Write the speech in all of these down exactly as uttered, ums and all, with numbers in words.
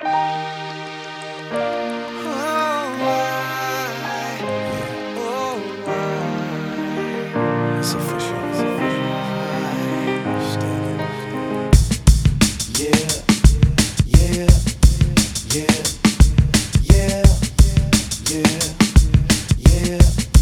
It's official. Yeah, yeah, yeah, yeah, yeah, yeah.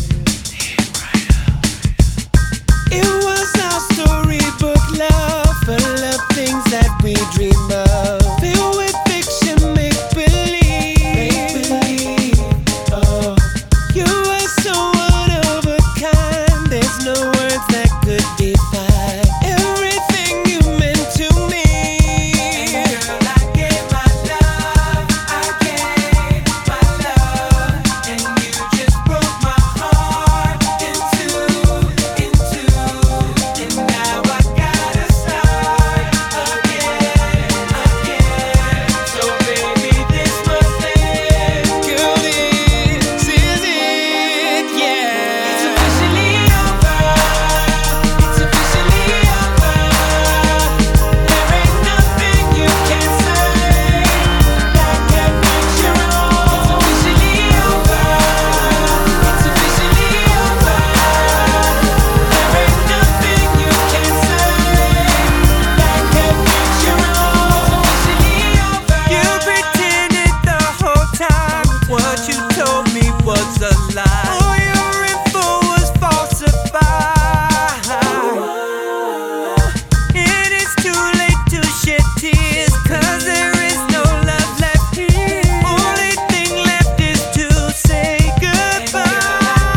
It was our storybook love, full of things that we dream of, filled with fiction, make believe. Make believe. Oh, you were so one of a kind. There's no words that could define everything you meant to me. And girl, I gave my love, I gave my love, and you just broke my heart into, into, and now I gotta start again, again. So baby, this must end. Girl, this is it, yeah. It's officially over. It's officially over. There ain't nothing you can say that can make you wrong. It's officially over. It's officially over. There ain't nothing you can say that can make you wrong. It's officially over. You pretended the whole time what you told me was a lie. All your info was falsified. It is too late to shed tears, 'cause there is no love left here. Only thing left is to say goodbye.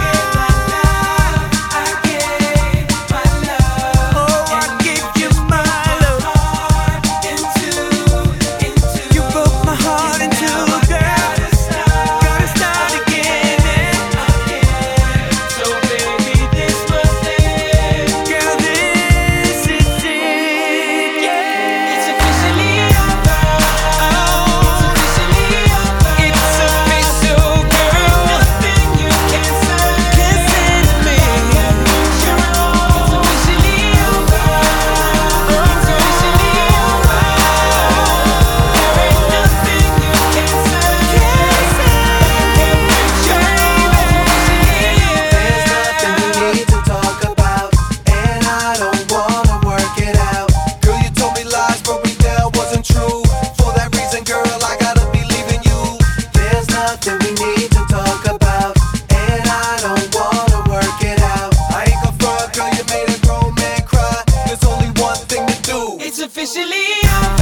I gave my love, oh, I gave you my love. Into, into, you broke my heart into, girl. Gotta start again and again. So baby, this must end. Girl, this is it, yeah. It's officially over. Oh, it's officially over. It's official, girl. Nothing you can say can say to me. It's officially over. Oh, it's officially over. There ain't nothing you can say can say that can make you wrong. There's nothing we need to talk about, and I don't wanna work it out. Girl, you told me lies, broke me down, wasn't true. For that reason, girl, I gotta be leaving you. There's nothing we need to talk about, and I don't wanna work it out. I ain't gon' front, girl, you made a grown man cry. There's only one thing to do. It's officially over.